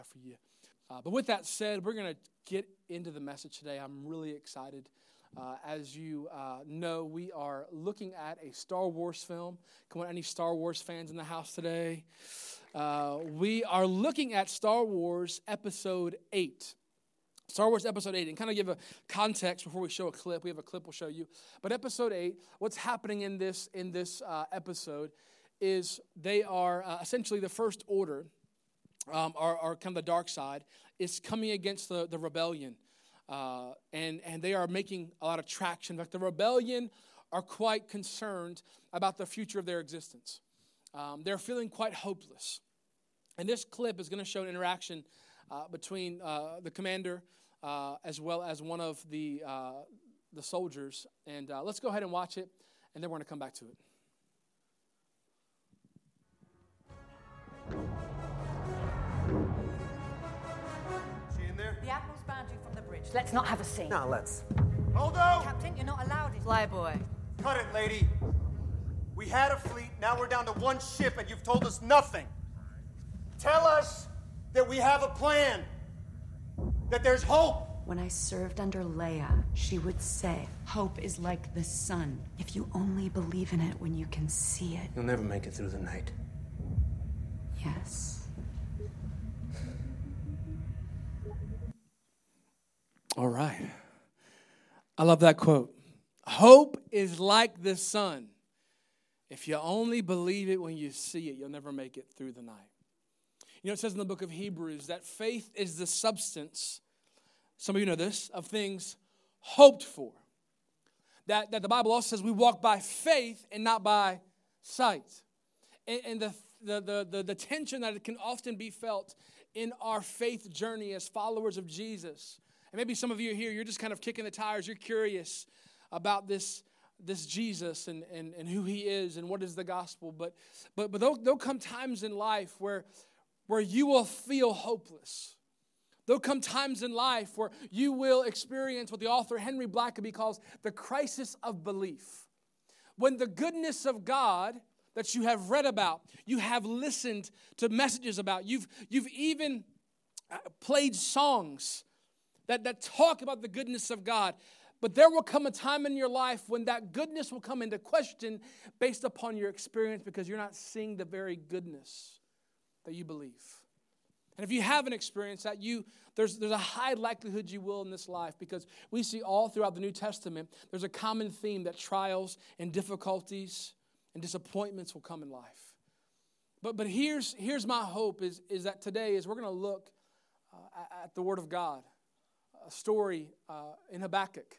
for you. But with that said, we're going to get into the message today. I'm really excited. As you know, we are looking at a Star Wars film. Come on, any Star Wars fans in the house today? We are looking at Star Wars Episode 8. Star Wars Episode 8, and kind of give a context before we show a clip. We have a clip we'll show you. But Episode 8, what's happening in this episode is they are essentially the First Order, are kind of the dark side, is coming against the rebellion. And they are making a lot of traction. In fact, the rebellion are quite concerned about the future of their existence. They're feeling quite hopeless. And this clip is going to show an interaction between the commander as well as one of the soldiers. And let's go ahead and watch it, and then we're going to come back to it. The Admiral's boundary from the bridge. Let's not have a scene. No, let's. Hold on! Captain, you're not allowed in. Flyboy. Cut it, lady. We had a fleet, now we're down to one ship, and you've told us nothing. Tell us that we have a plan, that there's hope. When I served under Leia, she would say, hope is like the sun. If you only believe in it when you can see it. You'll never make it through the night. Yes. All right. I love that quote. Hope is like the sun. If you only believe it when you see it, you'll never make it through the night. You know, it says in the book of Hebrews that faith is the substance, some of you know this, of things hoped for. That the Bible also says we walk by faith and not by sight. And the tension that it can often be felt in our faith journey as followers of Jesus. And maybe some of you are here, you're just kind of kicking the tires. You're curious about this Jesus and who he is and what is the gospel. But there'll come times in life where you will feel hopeless. There'll come times in life where you will experience what the author Henry Blackaby calls the crisis of belief. When the goodness of God that you have read about, you have listened to messages about, you've even played songs that talk about the goodness of God. But there will come a time in your life when that goodness will come into question based upon your experience because you're not seeing the very goodness that you believe. And if you haven't experienced that, there's a high likelihood you will in this life because we see all throughout the New Testament, there's a common theme that trials and difficulties and disappointments will come in life. But here's my hope is that today as we're going to look at the Word of God. A story in Habakkuk.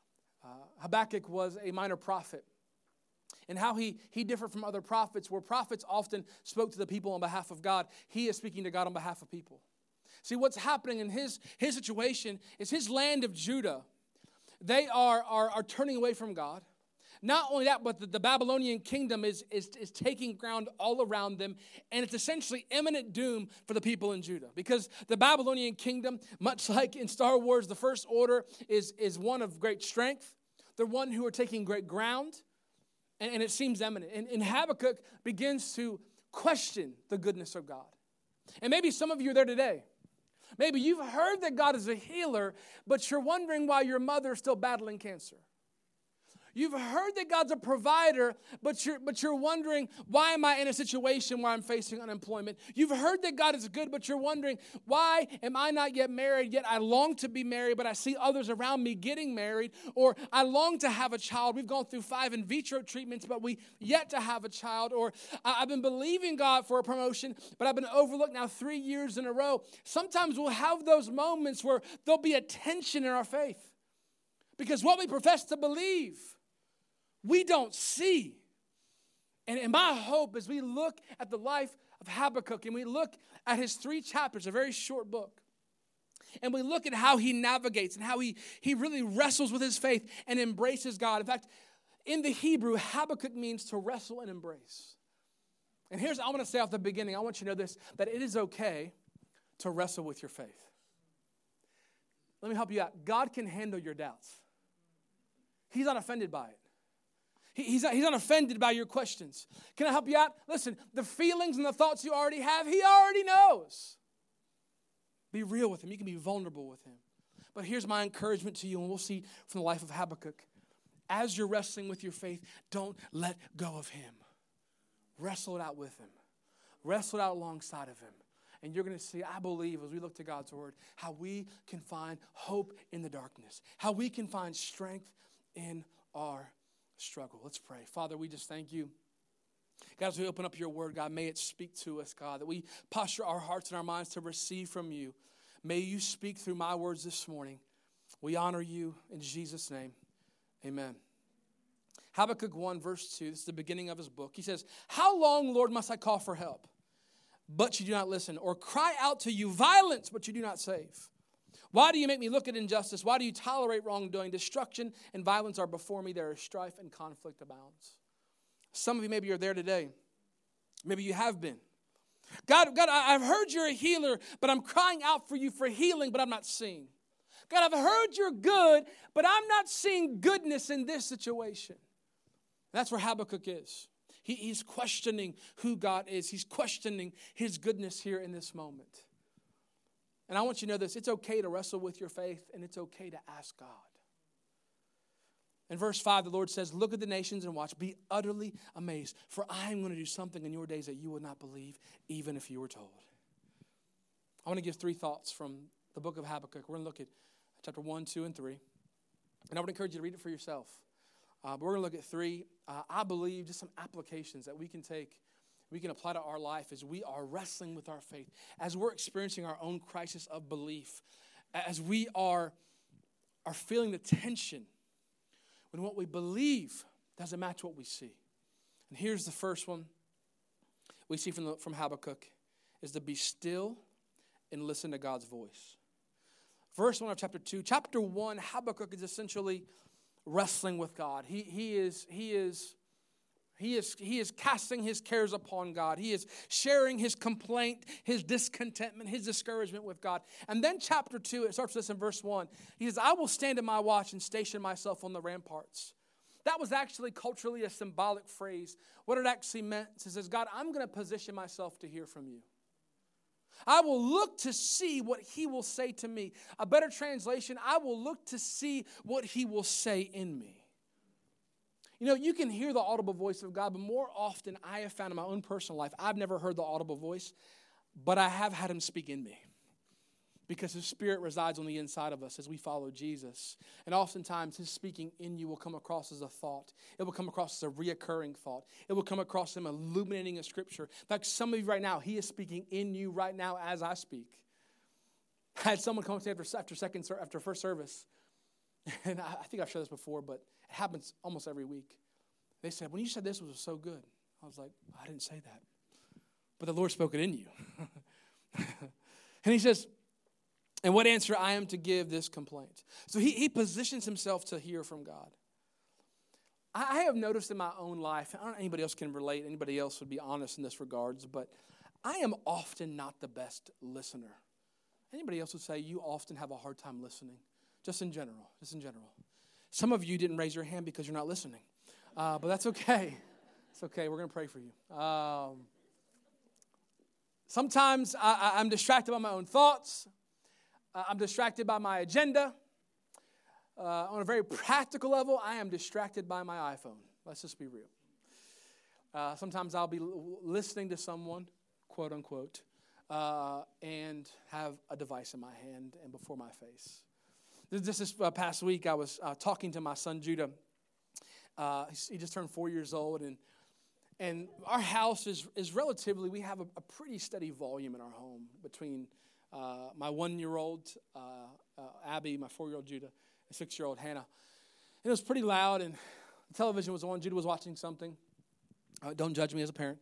Habakkuk was a minor prophet. And how he differed from other prophets, where prophets often spoke to the people on behalf of God, he is speaking to God on behalf of people. See, what's happening in his situation is his land of Judah, they are turning away from God. Not only that, but the Babylonian kingdom is taking ground all around them, and it's essentially imminent doom for the people in Judah. Because the Babylonian kingdom, much like in Star Wars, the First Order is one of great strength. They're one who are taking great ground, and it seems imminent. And Habakkuk begins to question the goodness of God. And maybe some of you are there today. Maybe you've heard that God is a healer, but you're wondering why your mother is still battling cancer. You've heard that God's a provider, but you're wondering, why am I in a situation where I'm facing unemployment? You've heard that God is good, but you're wondering, why am I not yet married? Yet I long to be married, but I see others around me getting married. Or I long to have a child. We've gone through 5 in vitro treatments, but we yet to have a child. Or I've been believing God for a promotion, but I've been overlooked now 3 years in a row. Sometimes we'll have those moments where there'll be a tension in our faith. Because what we profess to believe, we don't see. And my hope as we look at the life of Habakkuk and we look at his 3 chapters, a very short book, and we look at how he navigates and how he really wrestles with his faith and embraces God. In fact, in the Hebrew, Habakkuk means to wrestle and embrace. And I want to say off the beginning, I want you to know this, that it is okay to wrestle with your faith. Let me help you out. God can handle your doubts. He's not offended by it. He's not offended by your questions. Can I help you out? Listen, the feelings and the thoughts you already have, he already knows. Be real with him. You can be vulnerable with him. But here's my encouragement to you, and we'll see from the life of Habakkuk. As you're wrestling with your faith, don't let go of him. Wrestle it out with him. Wrestle it out alongside of him. And you're going to see, I believe, as we look to God's word, how we can find hope in the darkness. How we can find strength in our struggle. Let's pray. Father, we just thank you. God, as we open up your word, God, may it speak to us, God, that we posture our hearts and our minds to receive from you. May you speak through my words this morning. We honor you in Jesus' name. Amen. Habakkuk 1, verse 2, this is the beginning of his book. He says, how long, Lord, must I call for help? But you do not listen, or cry out to you violence, but you do not save. Why do you make me look at injustice? Why do you tolerate wrongdoing? Destruction and violence are before me. There is strife and conflict abounds. Some of you maybe are there today. Maybe you have been. God, I've heard you're a healer, but I'm crying out for you for healing, but I'm not seeing. God, I've heard you're good, but I'm not seeing goodness in this situation. That's where Habakkuk is. He's questioning who God is. He's questioning his goodness here in this moment. And I want you to know this. It's okay to wrestle with your faith, and it's okay to ask God. In verse 5, the Lord says, look at the nations and watch. Be utterly amazed, for I am going to do something in your days that you would not believe, even if you were told. I want to give 3 thoughts from the book of Habakkuk. We're going to look at chapter 1, 2, and 3. And I would encourage you to read it for yourself. But we're going to look at 3, I believe, just some applications that we can take, we can apply to our life as we are wrestling with our faith, as we're experiencing our own crisis of belief, as we are feeling the tension when what we believe doesn't match what we see. And here's the first one we see from Habakkuk, is to be still and listen to God's voice. Verse 1 of chapter 2. Chapter 1, Habakkuk is essentially wrestling with God. He is casting his cares upon God. He is sharing his complaint, his discontentment, his discouragement with God. And then chapter 2, it starts with this in verse 1. He says, I will stand in my watch and station myself on the ramparts. That was actually culturally a symbolic phrase. What it actually meant, it says, God, I'm going to position myself to hear from you. I will look to see what he will say to me. A better translation, I will look to see what he will say in me. You know, you can hear the audible voice of God, but more often I have found in my own personal life, I've never heard the audible voice, but I have had him speak in me. Because his spirit resides on the inside of us as we follow Jesus. And oftentimes his speaking in you will come across as a thought. It will come across as a reoccurring thought. It will come across him illuminating a scripture. In fact, some of you right now, he is speaking in you right now as I speak. I had someone come up to me after first service. And I think I've shared this before, but it happens almost every week. They said, when you said this, it was so good. I was like, I didn't say that. But the Lord spoke it in you. And he says, and what answer I am to give this complaint. So he positions himself to hear from God. I have noticed in my own life, I don't know if anybody else can relate, anybody else would be honest in this regards, but I am often not the best listener. Anybody else would say you often have a hard time listening? Just in general. Some of you didn't raise your hand because you're not listening. But that's okay. It's okay. We're going to pray for you. Sometimes I'm distracted by my own thoughts. I'm distracted by my agenda. On a very practical level, I am distracted by my iPhone. Let's just be real. Sometimes I'll be listening to someone, quote unquote, and have a device in my hand and before my face. This past week, I was talking to my son, Judah. He just turned 4 years old, and our house is relatively, we have a pretty steady volume in our home between my 1-year-old, Abby, my 4-year-old Judah, and 6-year-old Hannah. And it was pretty loud, and the television was on. Judah was watching something. Don't judge me as a parent.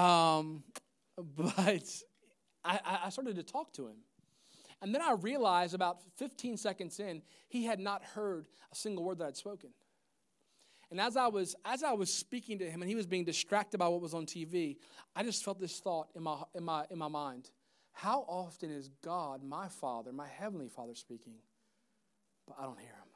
But I started to talk to him. And then I realized about 15 seconds in, he had not heard a single word that I'd spoken. And as I was speaking to him, and he was being distracted by what was on TV, I just felt this thought in my mind. How often is God, my Father, my Heavenly Father, speaking, but I don't hear him?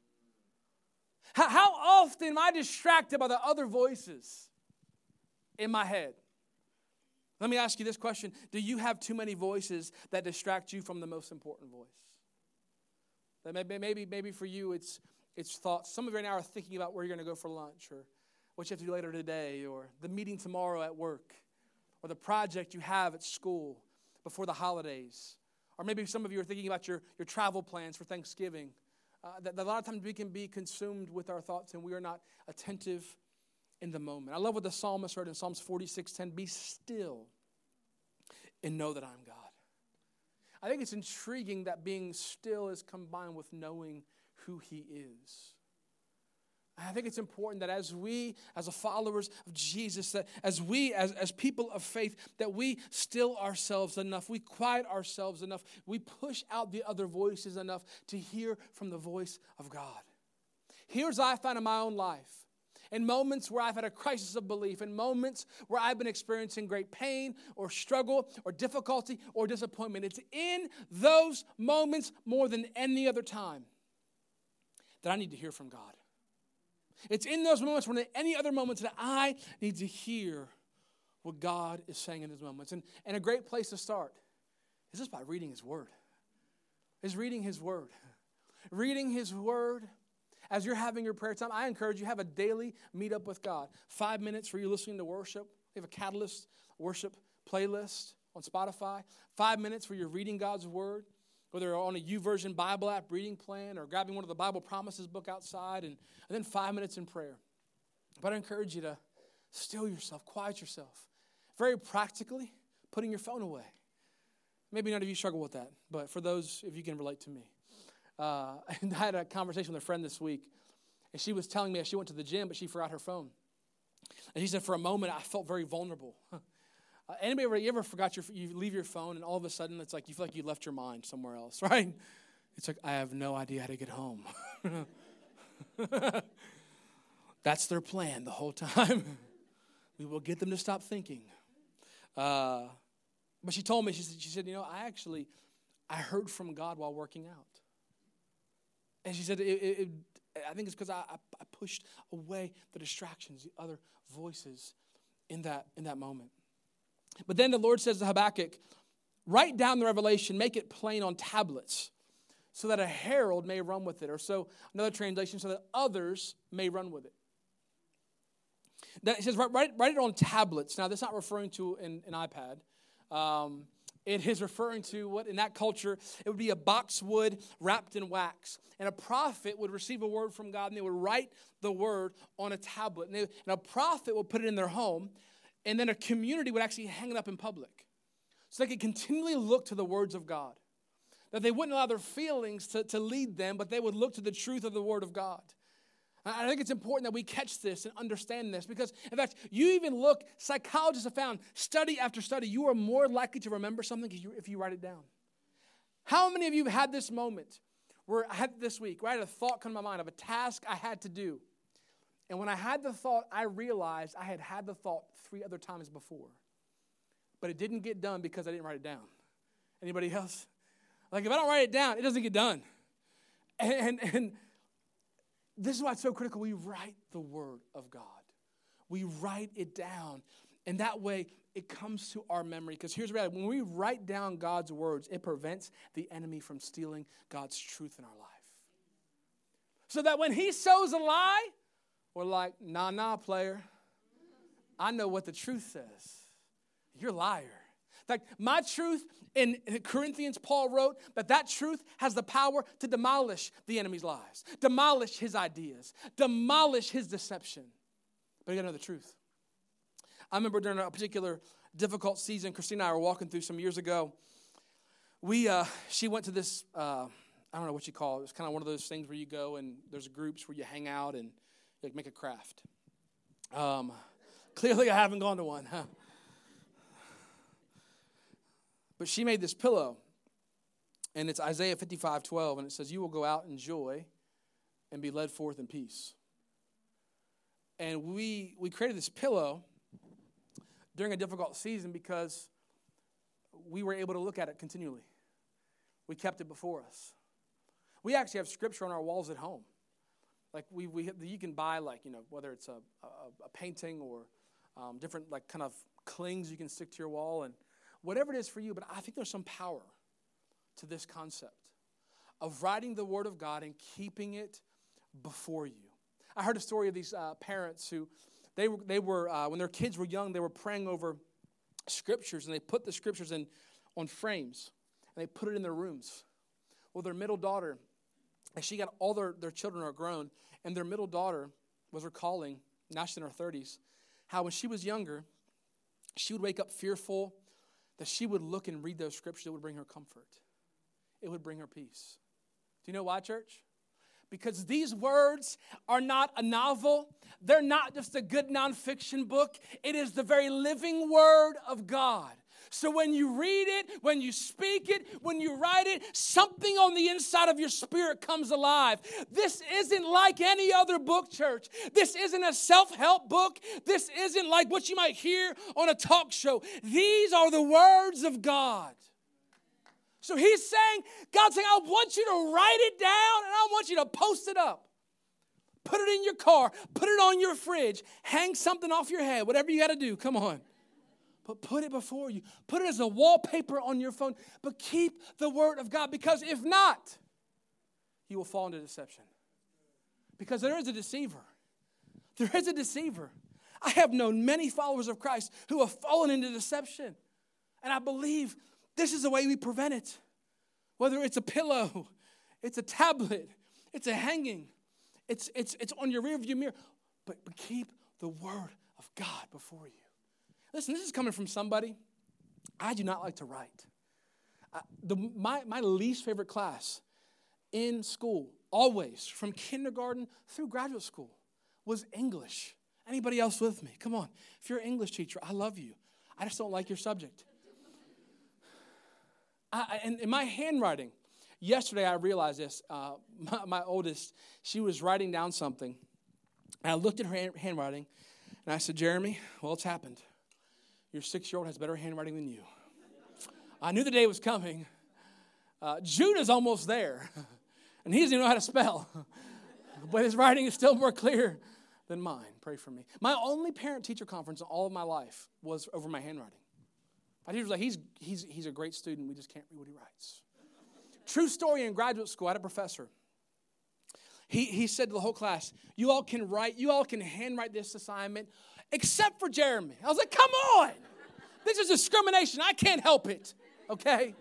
How often am I distracted by the other voices in my head? Let me ask you this question. Do you have too many voices that distract you from the most important voice? That maybe for you it's thoughts. Some of you right now are thinking about where you're going to go for lunch, or what you have to do later today, or the meeting tomorrow at work, or the project you have at school before the holidays. Or maybe some of you are thinking about your travel plans for Thanksgiving. That a lot of times we can be consumed with our thoughts and we are not attentive in the moment. I love what the psalmist wrote in Psalms 46:10, be still and know that I'm God. I think it's intriguing that being still is combined with knowing who he is. I think it's important that as we, as followers of Jesus, that as we, as people of faith, that we still ourselves enough, we quiet ourselves enough, we push out the other voices enough to hear from the voice of God. Here's what I found in my own life. In moments where I've had a crisis of belief, in moments where I've been experiencing great pain or struggle or difficulty or disappointment, it's in those moments more than any other time that I need to hear from God. It's in those moments more than any other moments that I need to hear what God is saying in those moments. And a great place to start is just by reading his word. Is reading his word. Reading his word. As you're having your prayer time, I encourage you, have a daily meet up with God. 5 minutes for you listening to worship. We have a Catalyst worship playlist on Spotify. 5 minutes where you're reading God's word, whether on a YouVersion Bible app reading plan or grabbing one of the Bible Promises book outside, and then 5 minutes in prayer. But I encourage you to still yourself, quiet yourself. Very practically, putting your phone away. Maybe none of you struggle with that, but for those, if you can relate to me. And I had a conversation with a friend this week, and she was telling me that she went to the gym, but she forgot her phone. And she said, for a moment, I felt very vulnerable. Anybody ever forgot you leave your phone, and all of a sudden, it's like you feel like you left your mind somewhere else, right? It's like, I have no idea how to get home. That's their plan the whole time. We will get them to stop thinking. But she told me, she said, I heard from God while working out. And she said, I think it's because I pushed away the distractions, the other voices in that moment. But then the Lord says to Habakkuk, write down the revelation, make it plain on tablets, so that a herald may run with it. Or so, another translation, so that others may run with it. It says, write it on tablets. Now, that's not referring to an iPad. It is referring to what, in that culture, it would be a boxwood wrapped in wax. And a prophet would receive a word from God, and they would write the word on a tablet. And a prophet would put it in their home, and then a community would actually hang it up in public. So they could continually look to the words of God. That they wouldn't allow their feelings to lead them, but they would look to the truth of the word of God. I think it's important that we catch this and understand this because, in fact, you even look, psychologists have found, study after study, you are more likely to remember something if you write it down. How many of you have had this moment where I had this week, where I had a thought come to my mind of a task I had to do. And when I had the thought, I realized I had the thought 3 other times before. But it didn't get done because I didn't write it down. Anybody else? Like, if I don't write it down, it doesn't get done. And this is why it's so critical. We write the word of God. We write it down. And that way, it comes to our memory. Because here's the reality. When we write down God's words, it prevents the enemy from stealing God's truth in our life. So that when he sows a lie, we're like, nah, player. I know what the truth says. You're a liar. In fact, my truth in Corinthians, Paul wrote that truth has the power to demolish the enemy's lies, demolish his ideas, demolish his deception. But you got to know the truth. I remember during a particular difficult season, Christina and I were walking through some years ago. She went to this, I don't know what you call it. It's kind of one of those things where you go and there's groups where you hang out and you make a craft. Clearly I haven't gone to one, huh? But she made this pillow, and it's Isaiah 55:12, and it says, you will go out in joy and be led forth in peace. And we created this pillow during a difficult season because we were able to look at it continually. We kept it before us. We actually have scripture on our walls at home. Like you can buy whether it's a painting or different kind of clings you can stick to your wall, and whatever it is for you. But I think there's some power to this concept of writing the Word of God and keeping it before you. I heard a story of these parents who they were when their kids were young, they were praying over scriptures, and they put the scriptures on frames, and they put it in their rooms. Well, their middle daughter, and she got all their children are grown, and their middle daughter was recalling, now she's in her 30s, how when she was younger, she would wake up fearful that she would look and read those scriptures. It would bring her comfort. It would bring her peace. Do you know why, church? Because these words are not a novel. They're not just a good nonfiction book. It is the very living Word of God. So when you read it, when you speak it, when you write it, something on the inside of your spirit comes alive. This isn't like any other book, church. This isn't a self-help book. This isn't like what you might hear on a talk show. These are the words of God. So he's saying, God's saying, I want you to write it down and I want you to post it up. Put it in your car. Put it on your fridge. Hang something off your head. Whatever you got to do. Come on. But put it before you. Put it as a wallpaper on your phone. But keep the Word of God. Because if not, you will fall into deception. Because there is a deceiver. There is a deceiver. I have known many followers of Christ who have fallen into deception. And I believe this is the way we prevent it. Whether it's a pillow, it's a tablet, it's a hanging, it's on your rearview mirror. But keep the Word of God before you. Listen, this is coming from somebody. I do not like to write. My least favorite class in school, always, from kindergarten through graduate school, was English. Anybody else with me? Come on. If you're an English teacher, I love you. I just don't like your subject. And in my handwriting, yesterday I realized this. My oldest, she was writing down something. And I looked at her handwriting, and I said, Jeremy, well, it's happened. Your 6-year-old has better handwriting than you. I knew the day was coming. Judah's almost there, and he doesn't even know how to spell. But his writing is still more clear than mine. Pray for me. My only parent-teacher conference in all of my life was over my handwriting. My teacher was like, he's a great student. We just can't read what he writes. True story, in graduate school, I had a professor. He said to the whole class, you all can handwrite this assignment, except for Jeremy. I was like, come on. This is discrimination. I can't help it. Okay?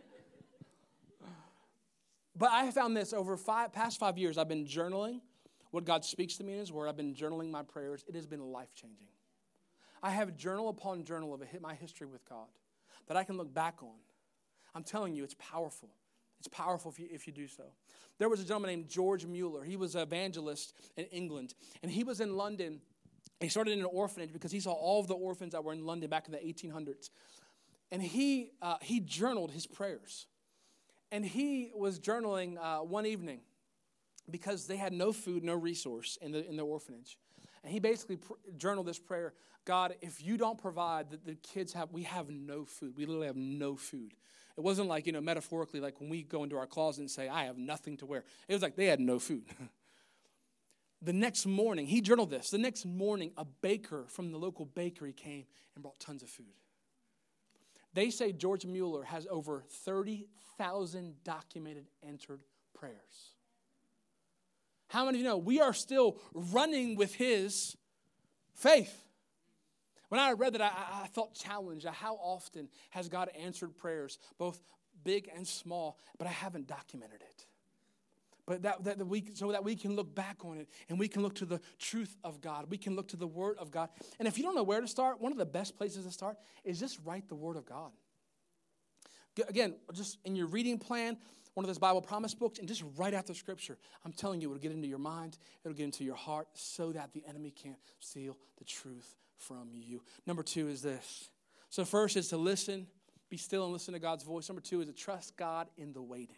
But I found this over past 5 years. I've been journaling what God speaks to me in His Word. I've been journaling my prayers. It has been life-changing. I have journal upon journal of my history with God that I can look back on. I'm telling you, it's powerful. It's powerful if you do so. There was a gentleman named George Mueller. He was an evangelist in England, and he was in London. He started in an orphanage because he saw all of the orphans that were in London back in the 1800s. And he journaled his prayers. And he was journaling one evening because they had no food, no resource in the orphanage. And he basically journaled this prayer, God, if you don't provide, the kids we have no food. We literally have no food. It wasn't like, metaphorically, like when we go into our closet and say, I have nothing to wear. It was like they had no food. The next morning, he journaled this. The next morning, a baker from the local bakery came and brought tons of food. They say George Mueller has over 30,000 documented answered prayers. How many of you know we are still running with his faith? When I read that, I felt challenged. How often has God answered prayers, both big and small, but I haven't documented it. But that we can look back on it and we can look to the truth of God. We can look to the Word of God. And if you don't know where to start, one of the best places to start is just write the Word of God. Again, just in your reading plan, one of those Bible promise books, and just write out the Scripture. I'm telling you, it'll get into your mind, it'll get into your heart, so that the enemy can't steal the truth from you. Number 2 is this. So first is to listen, be still and listen to God's voice. Number 2 is to trust God in the waiting.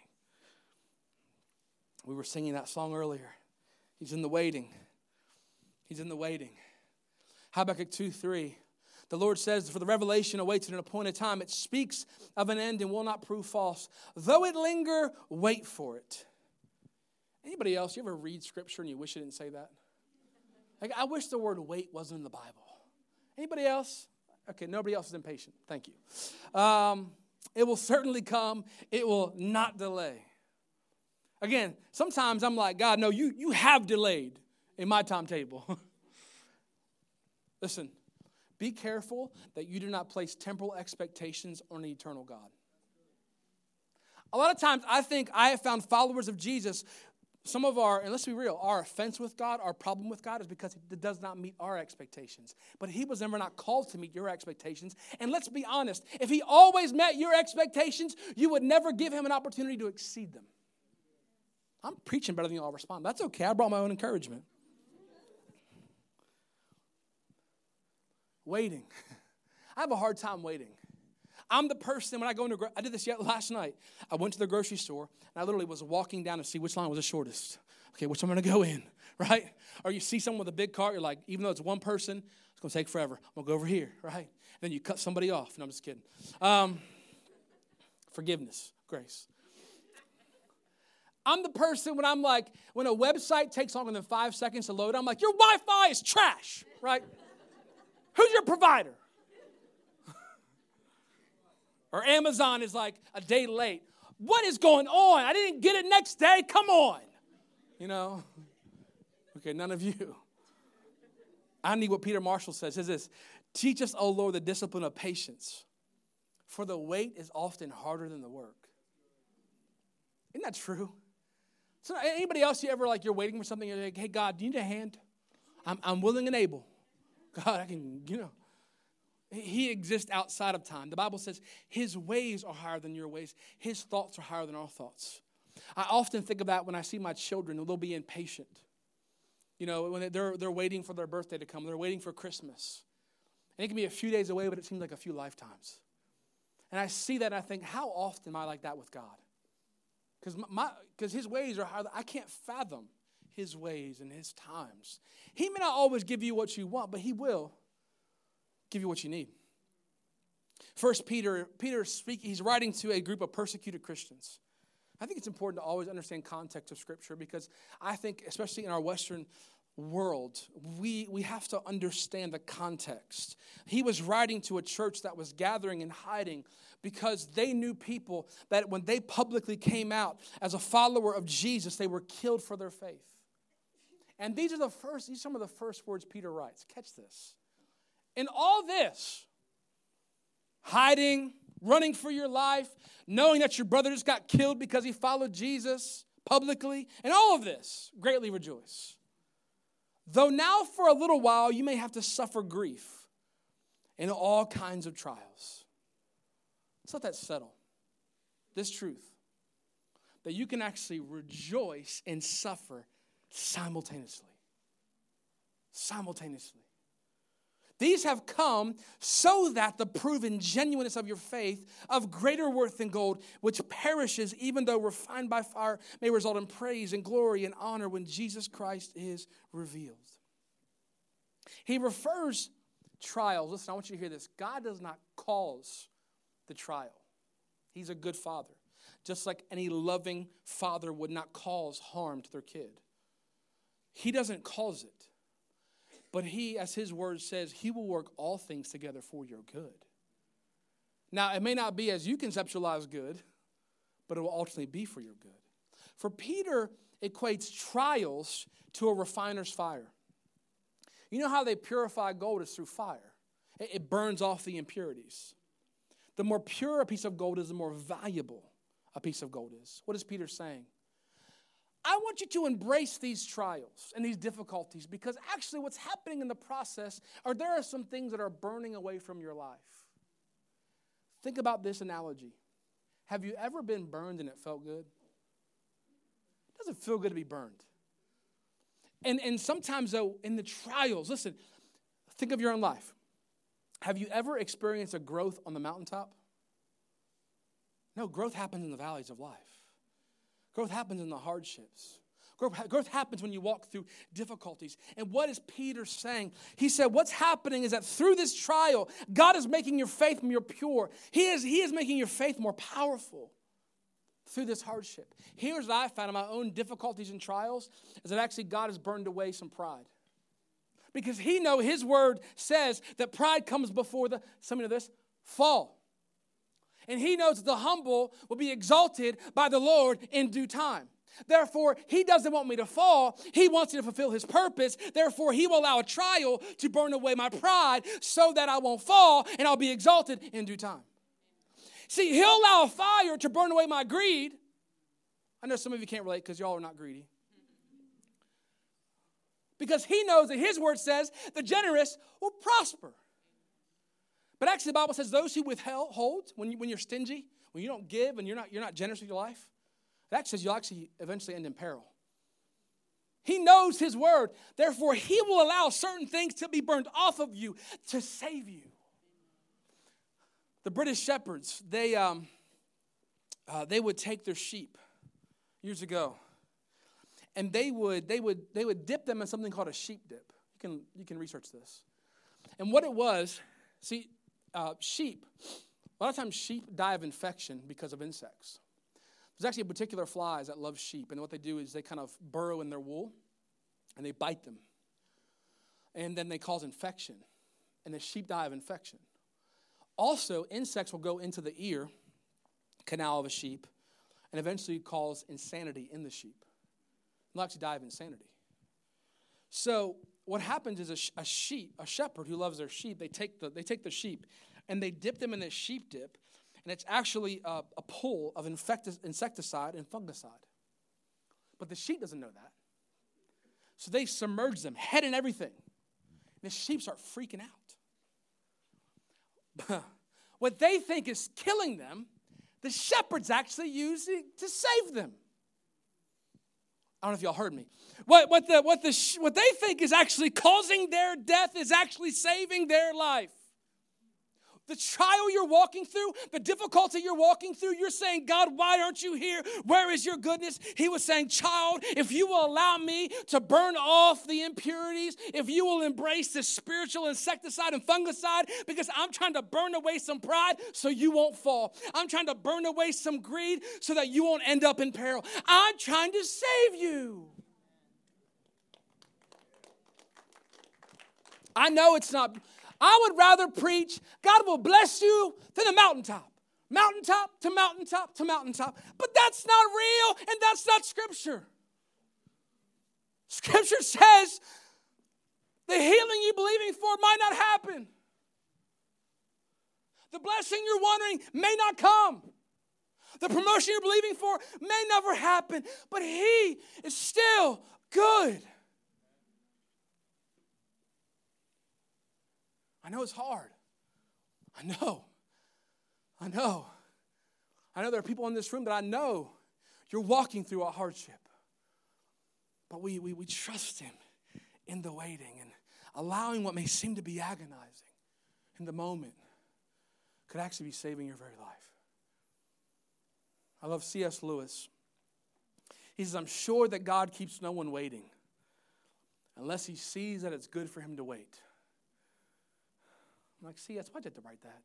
We were singing that song earlier. He's in the waiting. He's in the waiting. Habakkuk 2:3. The Lord says, for the revelation awaits at an appointed time. It speaks of an end and will not prove false. Though it linger, wait for it. Anybody else, you ever read Scripture and you wish it didn't say that? Like, I wish the word wait wasn't in the Bible. Anybody else? Okay, nobody else is impatient. Thank you. It will certainly come. It will not delay. Again, sometimes I'm like, God, no, you have delayed in my timetable. Listen, be careful that you do not place temporal expectations on an eternal God. A lot of times I think I have found followers of Jesus, some of our, and let's be real, our offense with God, our problem with God is because it does not meet our expectations. But he was never not called to meet your expectations. And let's be honest, if he always met your expectations, you would never give him an opportunity to exceed them. I'm preaching better than you all respond. That's okay. I brought my own encouragement. Waiting. I have a hard time waiting. I'm the person, when I go into, I did this last night. I went to the grocery store, and I literally was walking down to see which line was the shortest. Okay, which I'm going to go in, right? Or you see someone with a big cart, you're like, even though it's one person, it's going to take forever. I'm going to go over here, right? And then you cut somebody off. No, I'm just kidding. Forgiveness, grace. I'm the person when I'm like, when a website takes longer than 5 seconds to load, I'm like, your Wi-Fi is trash, right? Who's your provider? Or Amazon is like a day late. What is going on? I didn't get it next day. Come on. You know? Okay, none of you. I need what Peter Marshall says. It says this, teach us, O Lord, the discipline of patience, for the wait is often harder than the work. Isn't that true? So anybody else you ever like you're waiting for something, you're like, hey, God, do you need a hand? I'm willing and able. God, I can, you know. He exists outside of time. The Bible says his ways are higher than your ways. His thoughts are higher than our thoughts. I often think of that when I see my children, they'll be impatient. You know, when they're waiting for their birthday to come. They're waiting for Christmas. And it can be a few days away, but it seems like a few lifetimes. And I see that and I think, how often am I like that with God? Because his ways are higher. I can't fathom his ways and his times. He may not always give you what you want, but he will give you what you need. First, Peter speaking, he's writing to a group of persecuted Christians. I think it's important to always understand context of Scripture because I think, especially in our Western world, we have to understand the context. He was writing to a church that was gathering and hiding because they knew people that when they publicly came out as a follower of Jesus, they were killed for their faith. And these are some of the first words Peter writes. Catch this. In all this, hiding, running for your life, knowing that your brother just got killed because he followed Jesus publicly, and all of this, greatly rejoice. Though now for a little while you may have to suffer grief in all kinds of trials. Let's let that settle. This truth, that you can actually rejoice and suffer simultaneously. Simultaneously. These have come so that the proven genuineness of your faith, of greater worth than gold, which perishes even though refined by fire, may result in praise and glory and honor when Jesus Christ is revealed. He refers trials. Listen, I want you to hear this. God does not cause the trial. He's a good father. Just like any loving father would not cause harm to their kid. He doesn't cause it. But he, as his word says, he will work all things together for your good. Now, it may not be as you conceptualize good, but it will ultimately be for your good. For Peter equates trials to a refiner's fire. You know how they purify gold is through fire. It burns off the impurities. The more pure a piece of gold is, the more valuable a piece of gold is. What is Peter saying? I want you to embrace these trials and these difficulties because actually what's happening in the process there are some things that are burning away from your life. Think about this analogy. Have you ever been burned and it felt good? It doesn't feel good to be burned. And sometimes though, in the trials, listen, think of your own life. Have you ever experienced a growth on the mountaintop? No, growth happens in the valleys of life. Growth happens in the hardships. Growth happens when you walk through difficulties. And what is Peter saying? He said what's happening is that through this trial, God is making your faith more pure. He is making your faith more powerful through this hardship. Here's what I found in my own difficulties and trials is that actually God has burned away some pride. Because he knows his word says that pride comes before somebody know this, fall. And he knows that the humble will be exalted by the Lord in due time. Therefore, he doesn't want me to fall. He wants me to fulfill his purpose. Therefore, he will allow a trial to burn away my pride so that I won't fall and I'll be exalted in due time. See, he'll allow a fire to burn away my greed. I know some of you can't relate because y'all are not greedy. Because he knows that his word says the generous will prosper. But actually the Bible says those who withhold, when you're stingy, when you don't give and you're not generous with your life, that says you'll actually eventually end in peril. He knows his word. Therefore, he will allow certain things to be burned off of you to save you. The British shepherds, they would take their sheep years ago, and they would dip them in something called a sheep dip. You can research this. And what it was, sheep. A lot of times sheep die of infection because of insects. There's actually particular flies that love sheep, and what they do is they kind of burrow in their wool, and they bite them. And then they cause infection, and the sheep die of infection. Also, insects will go into the ear canal of a sheep and eventually cause insanity in the sheep. They'll actually die of insanity. So what happens is a shepherd who loves their sheep, they take the sheep, and they dip them in this sheep dip, and it's actually a pool of insecticide and fungicide. But the sheep doesn't know that. So they submerge them, head and everything. And the sheep start freaking out. What they think is killing them, the shepherds actually use it to save them. I don't know if y'all heard me. What they think is actually causing their death is actually saving their life. The trial you're walking through, the difficulty you're walking through, you're saying, God, why aren't you here? Where is your goodness? He was saying, child, if you will allow me to burn off the impurities, if you will embrace the spiritual insecticide and fungicide, because I'm trying to burn away some pride so you won't fall. I'm trying to burn away some greed so that you won't end up in peril. I'm trying to save you. I know it's not... I would rather preach, God will bless you than the mountaintop. Mountaintop to mountaintop to mountaintop. But that's not real and that's not Scripture. Scripture says the healing you're believing for might not happen. The blessing you're wondering may not come. The promotion you're believing for may never happen. But He is still good. I know it's hard. I know there are people in this room that I know you're walking through a hardship. But we trust Him in the waiting and allowing what may seem to be agonizing in the moment could actually be saving your very life. I love C.S. Lewis. He says, I'm sure that God keeps no one waiting unless He sees that it's good for him to wait. I'm like, C.S., why'd you have to write that?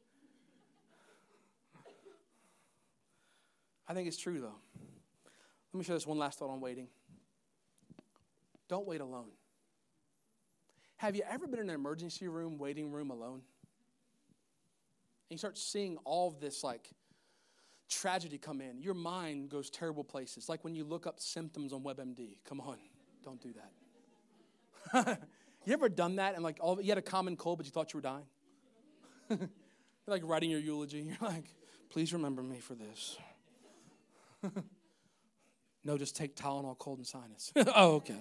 I think it's true, though. Let me share this one last thought on waiting. Don't wait alone. Have you ever been in an emergency room, waiting room alone? And you start seeing all of this, like, tragedy come in. Your mind goes terrible places. Like when you look up symptoms on WebMD. Come on, don't do that. You ever done that and like you had a common cold but you thought you were dying? You're like writing your eulogy. You're like, please remember me for this. No, just take Tylenol, cold and sinus. Oh, okay.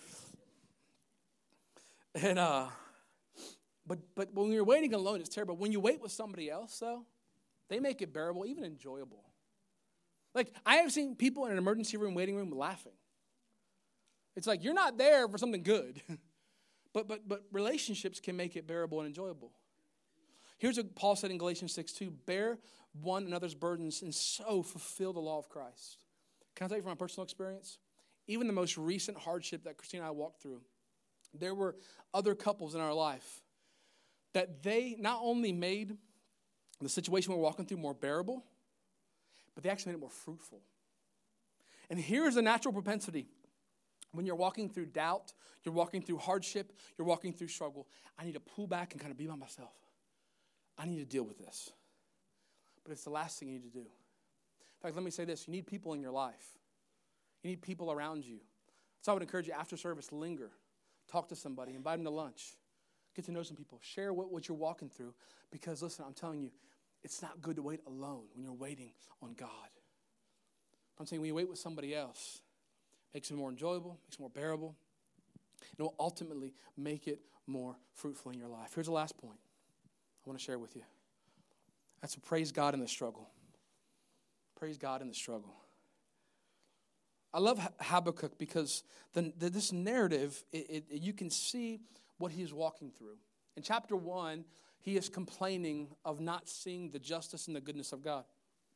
And but when you're waiting alone, it's terrible. When you wait with somebody else, though, they make it bearable, even enjoyable. Like I have seen people in an emergency room, waiting room, laughing. It's like you're not there for something good. But relationships can make it bearable and enjoyable. Here's what Paul said in Galatians 6:2, bear one another's burdens and so fulfill the law of Christ. Can I tell you from my personal experience? Even the most recent hardship that Christina and I walked through, there were other couples in our life that they not only made the situation we're walking through more bearable, but they actually made it more fruitful. And here's a natural propensity When you're walking through doubt, you're walking through hardship, you're walking through struggle, I need to pull back and kind of be by myself. I need to deal with this. But it's the last thing you need to do. In fact, let me say this. You need people in your life. You need people around you. So I would encourage you after service, linger. Talk to somebody. Invite them to lunch. Get to know some people. Share what you're walking through. Because listen, I'm telling you, it's not good to wait alone when you're waiting on God. I'm saying when you wait with somebody else, it makes it more enjoyable, makes it more bearable. It will ultimately make it more fruitful in your life. Here's the last point I want to share with you. That's to praise God in the struggle. Praise God in the struggle. I love Habakkuk because this narrative, you can see what he's walking through. In chapter 1, he is complaining of not seeing the justice and the goodness of God.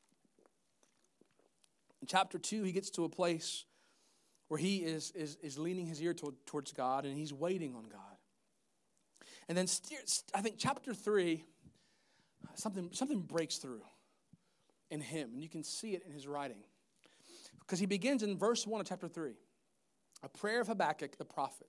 In chapter 2, he gets to a place where he is leaning his ear towards God and he's waiting on God. And then I think chapter 3, something breaks through in him, and you can see it in his writing. Because he begins in verse 1 of chapter 3, a prayer of Habakkuk the prophet.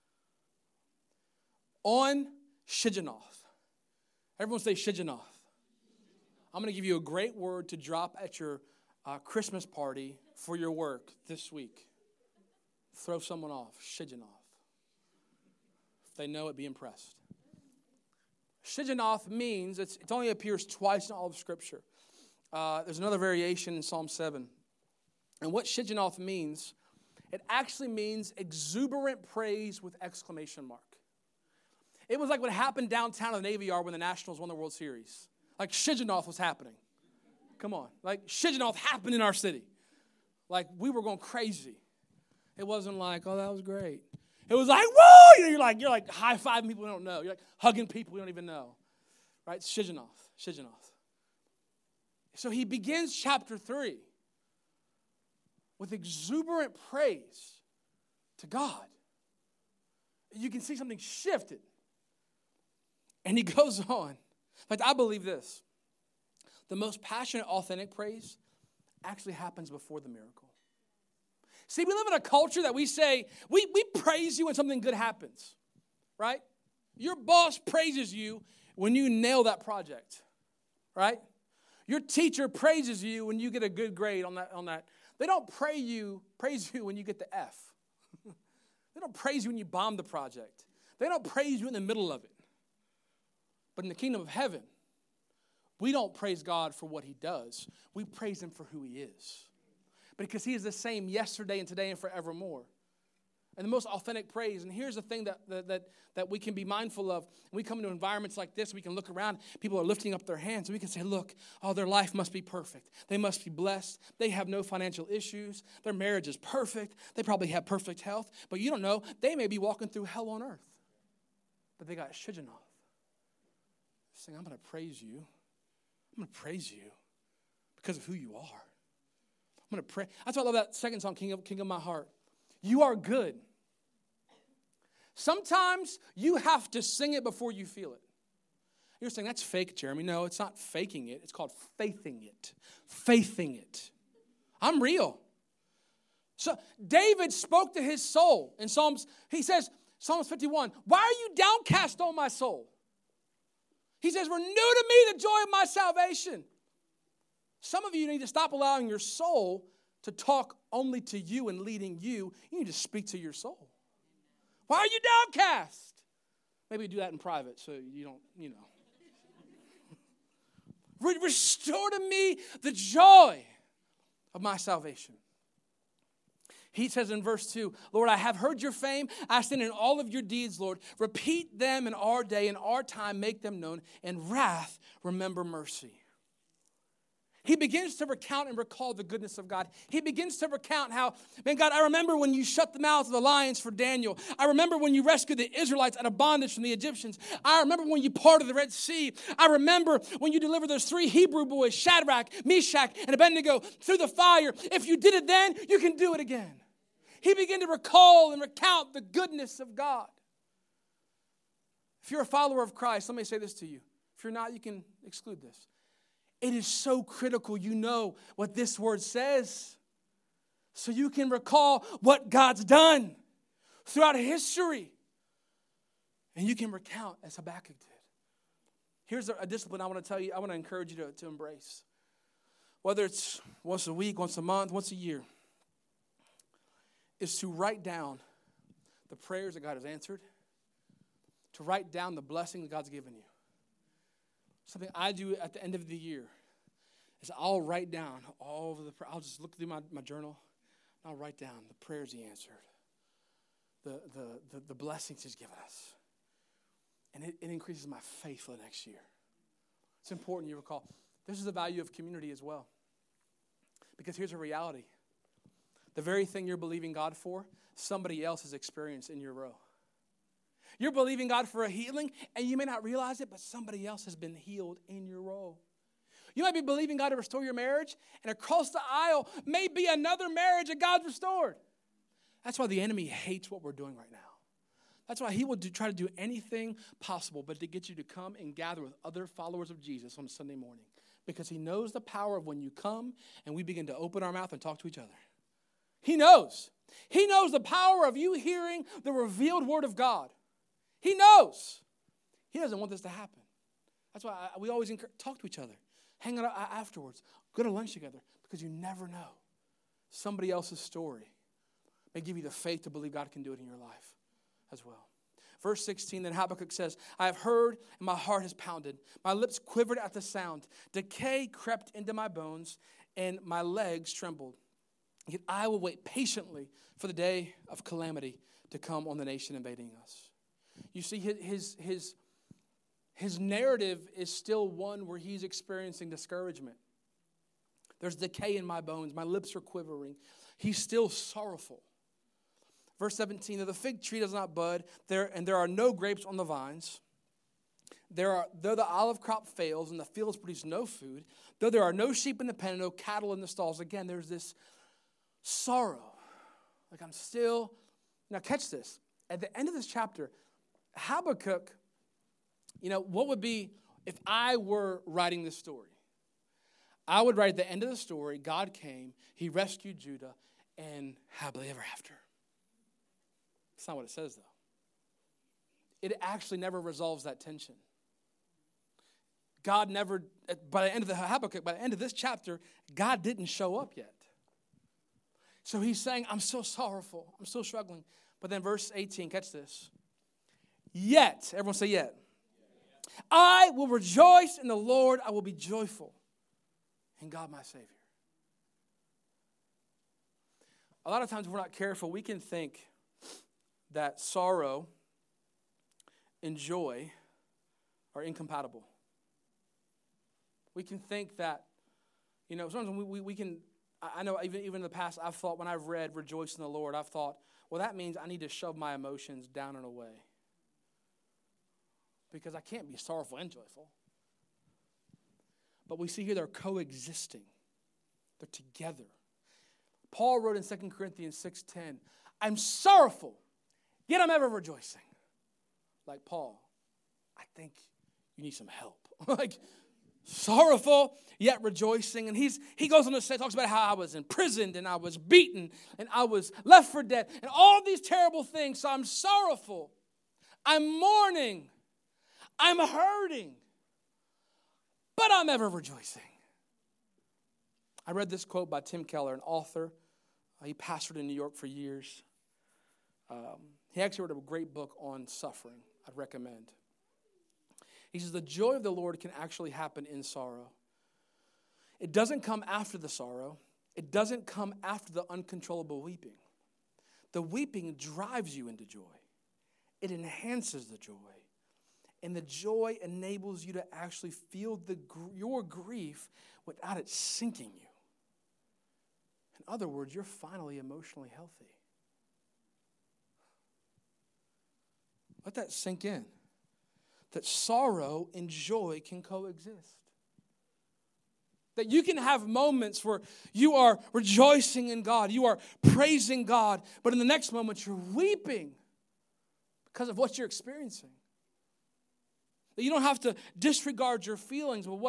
On Shigionoth. Everyone say Shigionoth. I'm going to give you a great word to drop at your Christmas party for your work this week. Throw someone off. Shigionoth. If they know it, be impressed. Shigionoth means, it only appears twice in all of Scripture. There's another variation in Psalm 7. And what Shigionoth means, it actually means exuberant praise with exclamation mark. It was like what happened downtown at the Navy Yard when the Nationals won the World Series. Like Shigionoth was happening. Come on. Like Shigionoth happened in our city. Like we were going crazy. It wasn't like, oh, that was great. It was like, whoa! You're like high-fiving people you don't know. You're like hugging people you don't even know. Right? Shigionoth. So he begins chapter 3 with exuberant praise to God. You can see something shifted. And he goes on. In fact, I believe this. The most passionate, authentic praise actually happens before the miracle. See, we live in a culture that we say, we praise you when something good happens, right? Your boss praises you when you nail that project, right? Your teacher praises you when you get a good grade on that. They don't praise you when you get the F. They don't praise you when you bomb the project. They don't praise you in the middle of it. But in the kingdom of heaven, we don't praise God for what he does. We praise him for who he is. Because he is the same yesterday and today and forevermore. And the most authentic praise. And here's the thing that we can be mindful of. When we come into environments like this, we can look around. People are lifting up their hands. And we can say, look, their life must be perfect. They must be blessed. They have no financial issues. Their marriage is perfect. They probably have perfect health. But you don't know. They may be walking through hell on earth. But they got Shigionoth. Saying, I'm going to praise you. I'm going to praise you because of who you are. I'm going to pray. That's why I love that second song, King of My Heart. You are good. Sometimes you have to sing it before you feel it. You're saying, that's fake, Jeremy. No, it's not faking it. It's called faithing it. Faithing it. I'm real. So David spoke to his soul in Psalms. He says, Psalms 51, why are you downcast, O my soul? He says, renew to me the joy of my salvation. Some of you need to stop allowing your soul to talk only to you and leading you. You need to speak to your soul. Why are you downcast? Maybe do that in private so you don't, Restore to me the joy of my salvation. He says in verse 2, Lord, I have heard your fame. I stand in all of your deeds, Lord. Repeat them in our day, in our time, make them known. In wrath, remember mercy. He begins to recount and recall the goodness of God. He begins to recount how, man, God, I remember when you shut the mouths of the lions for Daniel. I remember when you rescued the Israelites out of bondage from the Egyptians. I remember when you parted the Red Sea. I remember when you delivered those 3 Hebrew boys, Shadrach, Meshach, and Abednego, through the fire. If you did it then, you can do it again. He began to recall and recount the goodness of God. If you're a follower of Christ, let me say this to you. If you're not, you can exclude this. It is so critical you know what this word says. so you can recall what God's done throughout history. And you can recount as Habakkuk did. Here's a discipline I want to tell you, I want to encourage you to embrace. Whether it's once a week, once a month, once a year, is to write down the prayers that God has answered, to write down the blessing that God's given you. Something I do at the end of the year is I'll write down all of the I'll just look through my journal, and I'll write down the prayers He answered, the blessings He's given us. And it increases my faith for the next year. It's important you recall. This is the value of community as well. Because here's a reality. The very thing you're believing God for, somebody else has experienced in your row. You're believing God for a healing, and you may not realize it, but somebody else has been healed in your row. You might be believing God to restore your marriage, and across the aisle may be another marriage that God's restored. That's why the enemy hates what we're doing right now. That's why he will try to do anything possible but to get you to come and gather with other followers of Jesus on Sunday morning. Because he knows the power of when you come and we begin to open our mouth and talk to each other. He knows. He knows the power of you hearing the revealed word of God. He knows. He doesn't want this to happen. That's why we always talk to each other. Hang out afterwards. Go to lunch together. Because you never know. Somebody else's story may give you the faith to believe God can do it in your life as well. Verse 16, then Habakkuk says, I have heard and my heart has pounded. My lips quivered at the sound. Decay crept into my bones and my legs trembled. Yet I will wait patiently for the day of calamity to come on the nation invading us. You see, his narrative is still one where he's experiencing discouragement. There's decay in my bones. My lips are quivering. He's still sorrowful. Verse 17, though the fig tree does not bud, and there are no grapes on the vines, though the olive crop fails and the fields produce no food, though there are no sheep in the pen and no cattle in the stalls, again, there's this sorrow. Like I'm still, now catch this. At the end of this chapter, Habakkuk, what would be, if I were writing this story, I would write at the end of the story, God came, he rescued Judah, and happily ever after. That's not what it says, though. It actually never resolves that tension. God never, by the end of the Habakkuk, by the end of this chapter, God didn't show up yet. So he's saying, I'm so sorrowful. I'm still struggling. But then verse 18, catch this. Yet, everyone say yet. I will rejoice in the Lord. I will be joyful in God my Savior. A lot of times if we're not careful, we can think that sorrow and joy are incompatible. We can think that, sometimes we can, I know even in the past, I've thought when I've read rejoice in the Lord, I've thought, well, that means I need to shove my emotions down and away. Because I can't be sorrowful and joyful. But we see here they're coexisting. They're together. Paul wrote in 2 Corinthians 6:10, I'm sorrowful, yet I'm ever rejoicing. Like Paul, I think you need some help. Like sorrowful, yet rejoicing. And he goes on to say, talks about how I was imprisoned and I was beaten and I was left for dead and all these terrible things. So I'm sorrowful. I'm mourning. I'm hurting. But I'm ever rejoicing. I read this quote by Tim Keller, an author. He pastored in New York for years. He actually wrote a great book on suffering I'd recommend. He says, the joy of the Lord can actually happen in sorrow. It doesn't come after the sorrow. It doesn't come after the uncontrollable weeping. The weeping drives you into joy. It enhances the joy. And the joy enables you to actually feel your grief without it sinking you. In other words, you're finally emotionally healthy. Let that sink in. That sorrow and joy can coexist. That you can have moments where you are rejoicing in God, you are praising God, but in the next moment you're weeping because of what you're experiencing. That you don't have to disregard your feelings, but what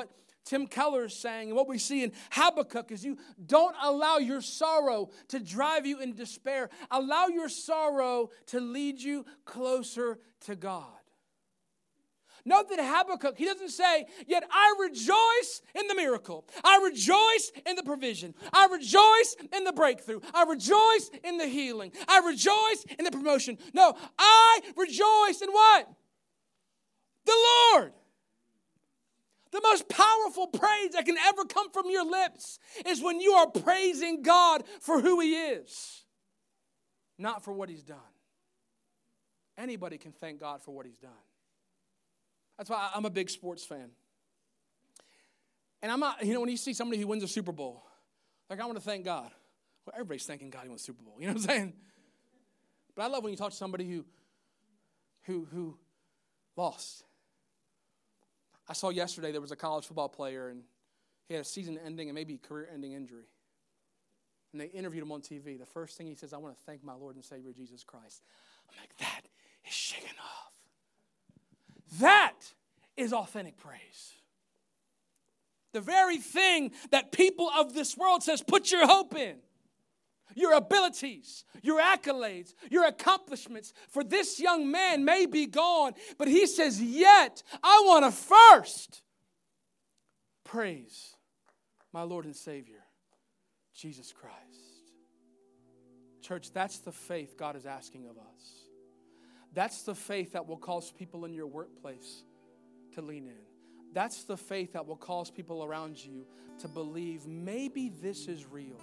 Tim Keller is saying, and what we see in Habakkuk is you don't allow your sorrow to drive you in despair. Allow your sorrow to lead you closer to God. Note that Habakkuk, he doesn't say, yet I rejoice in the miracle. I rejoice in the provision. I rejoice in the breakthrough. I rejoice in the healing. I rejoice in the promotion. No, I rejoice in what? The Lord. The most powerful praise that can ever come from your lips is when you are praising God for who He is, not for what He's done. Anybody can thank God for what He's done. That's why I'm a big sports fan. And I'm not, when you see somebody who wins a Super Bowl, like, I want to thank God. Well, everybody's thanking God he won the Super Bowl. You know what I'm saying? But I love when you talk to somebody who lost. I saw yesterday there was a college football player, and he had a season-ending and maybe career-ending injury. And they interviewed him on TV. The first thing he says, I want to thank my Lord and Savior, Jesus Christ. I'm like, that is shaking off. That is authentic praise. The very thing that people of this world says, put your hope in. Your abilities, your accolades, your accomplishments for this young man may be gone, but he says, yet I want to first praise my Lord and Savior, Jesus Christ. Church, that's the faith God is asking of us. That's the faith that will cause people in your workplace to lean in. That's the faith that will cause people around you to believe maybe this is real.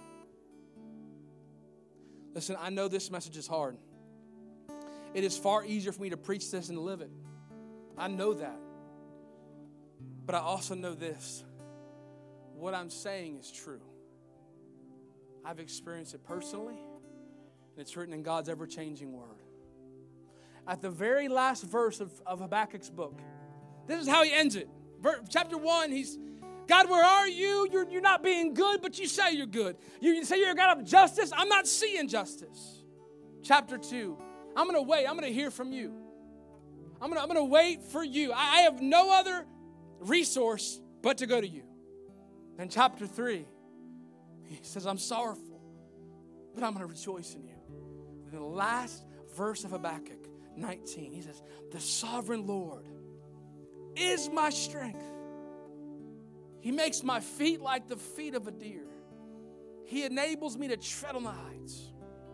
Listen, I know this message is hard. It is far easier for me to preach this and to live it. I know that. But I also know this. What I'm saying is true. I've experienced it personally, and it's written in God's ever-changing word. At the very last verse of Habakkuk's book, this is how he ends it. Chapter 1, he's, God, where are you? You're not being good, but you say you're good. You say you're a God of justice. I'm not seeing justice. Chapter 2, I'm going to wait. I'm going to hear from you. I'm going to wait for you. I have no other resource but to go to you. And chapter 3, he says, I'm sorrowful, but I'm going to rejoice in you. And the last verse of Habakkuk 19, he says, the sovereign Lord is my strength. He makes my feet like the feet of a deer. He enables me to tread on the heights.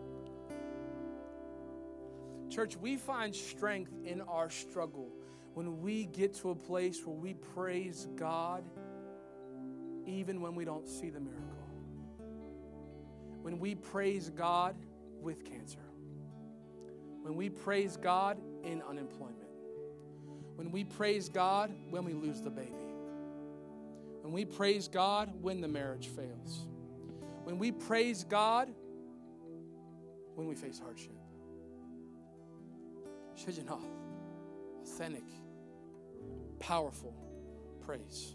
Church, we find strength in our struggle when we get to a place where we praise God even when we don't see the miracle. When we praise God with cancer. When we praise God in unemployment. When we praise God when we lose the baby. When we praise God when the marriage fails. When we praise God when we face hardship. Shijinah, authentic, powerful praise.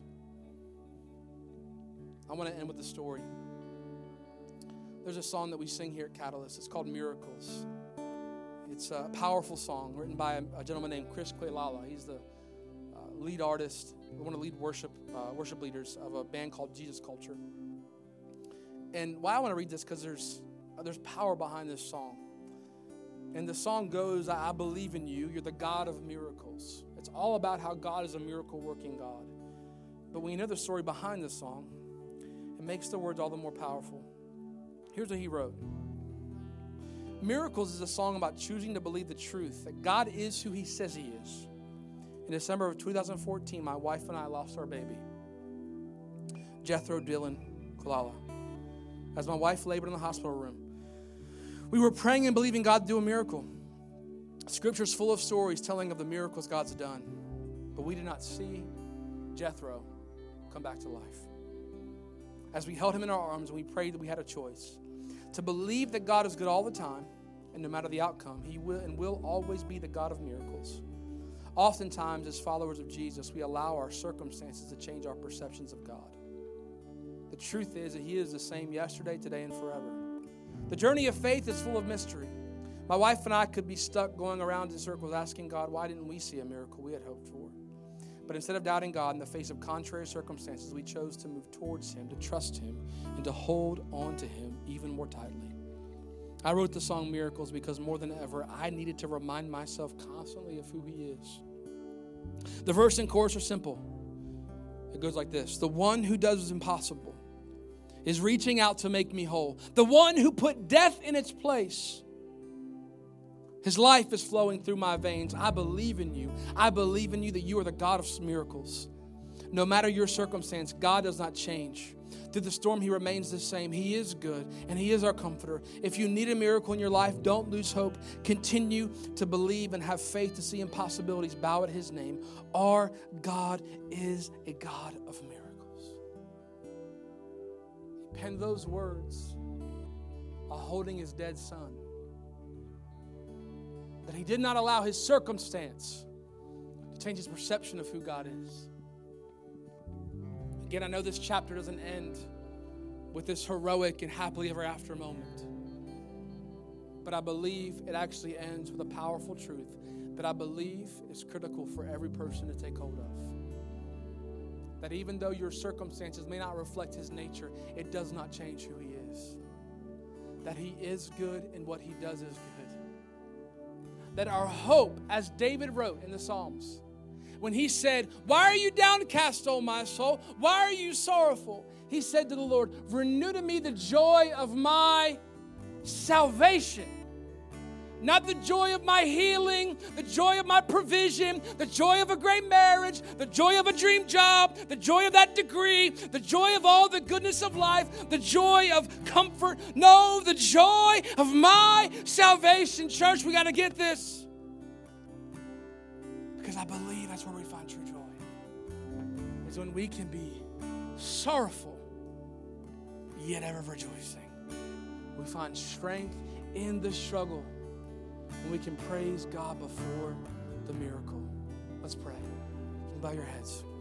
I want to end with a story. There's a song that we sing here at Catalyst. It's called Miracles. It's a powerful song written by a gentleman named Chris Quaylala. He's the lead artist, one of the lead worship leaders of a band called Jesus Culture. And why I want to read this, because there's power behind this song. And the song goes, I believe in you. You're the God of miracles. It's all about how God is a miracle-working God. But when you know the story behind this song, it makes the words all the more powerful. Here's what he wrote. Miracles is a song about choosing to believe the truth, that God is who he says he is. In December of 2014, my wife and I lost our baby, Jethro Dylan Kulala. As my wife labored in the hospital room, we were praying and believing God to do a miracle. Scripture's full of stories telling of the miracles God's done. But we did not see Jethro come back to life. As we held him in our arms and we prayed that we had a choice to believe that God is good all the time, and no matter the outcome, he will always be the God of miracles. Oftentimes, as followers of Jesus, we allow our circumstances to change our perceptions of God. The truth is that he is the same yesterday, today, and forever. The journey of faith is full of mystery. My wife and I could be stuck going around in circles asking God, why didn't we see a miracle we had hoped for? But instead of doubting God in the face of contrary circumstances, we chose to move towards him, to trust him, and to hold on to him even more tightly. I wrote the song Miracles because more than ever, I needed to remind myself constantly of who he is. The verse and chorus are simple. It goes like this. The one who does what's impossible is reaching out to make me whole. The one who put death in its place. His life is flowing through my veins. I believe in you. I believe in you that you are the God of miracles. No matter your circumstance, God does not change. Through the storm, he remains the same. He is good, and he is our comforter. If you need a miracle in your life, don't lose hope. Continue to believe and have faith to see impossibilities bow at his name. Our God is a God of miracles. He penned those words while holding his dead son. That he did not allow his circumstance to change his perception of who God is. Again, I know this chapter doesn't end with this heroic and happily ever after moment. But I believe it actually ends with a powerful truth that I believe is critical for every person to take hold of. That even though your circumstances may not reflect his nature, it does not change who he is. That he is good and what he does is good. That our hope, as David wrote in the Psalms, when he said, "Why are you downcast, O my soul? Why are you sorrowful?" He said to the Lord, "Renew to me the joy of my salvation." Not the joy of my healing, the joy of my provision, the joy of a great marriage, the joy of a dream job, the joy of that degree, the joy of all the goodness of life, the joy of comfort. No, the joy of my salvation. Church, we got to get this. Because I believe that's where we find true joy. Is when we can be sorrowful, yet ever rejoicing. We find strength in the struggle. And we can praise God before the miracle. Let's pray. Bow your heads.